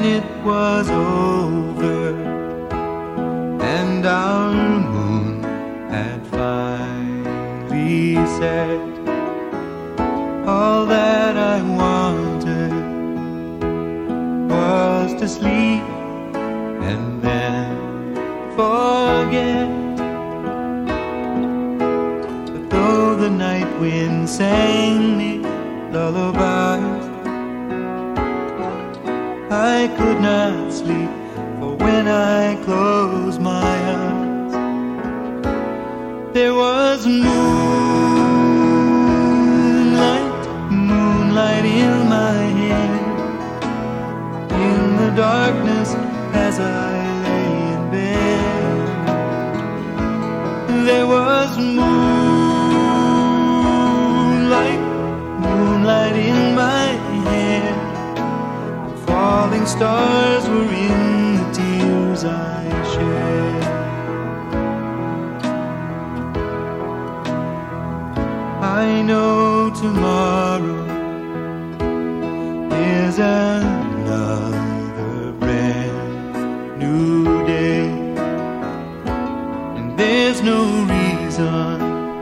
it was over and our moon had finally set, all that I wanted was to sleep and then forget. But though the night wind sang me lullabies, I could not sleep, for when I closed my eyes, there was moonlight in my hand. In the darkness as I lay in bed, there was moonlight in my hand. Falling stars were in the tears I shed. I know tomorrow is another brand new day, and there's no reason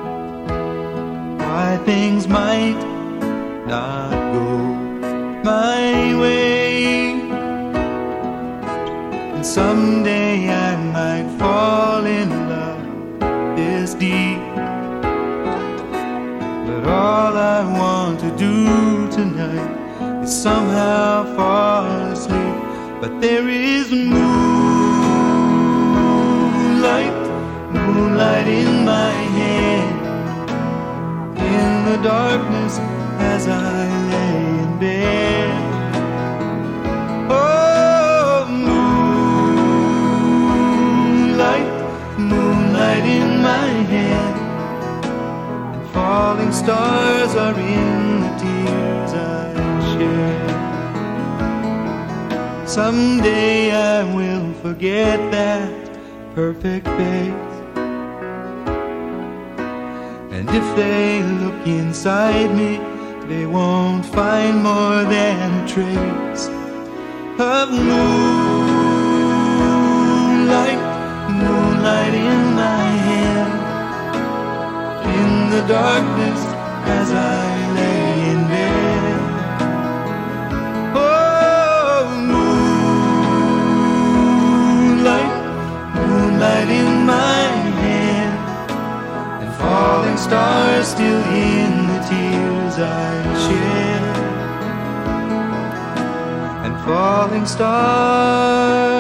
why things might not go my way. And someday I might fall in love this deep, but all I want to do tonight is somehow fall asleep. But there is moonlight in my hand. In the darkness as I lay in bed, oh, moonlight in my hand. And falling stars are in the tears I shed. Someday I will forget that perfect face, and if they look inside me, they won't find more than a trace of moonlight in my hand. In the darkness as I lay in bed, oh, moonlight in my hand. And falling stars still in the tears I shed. And falling stars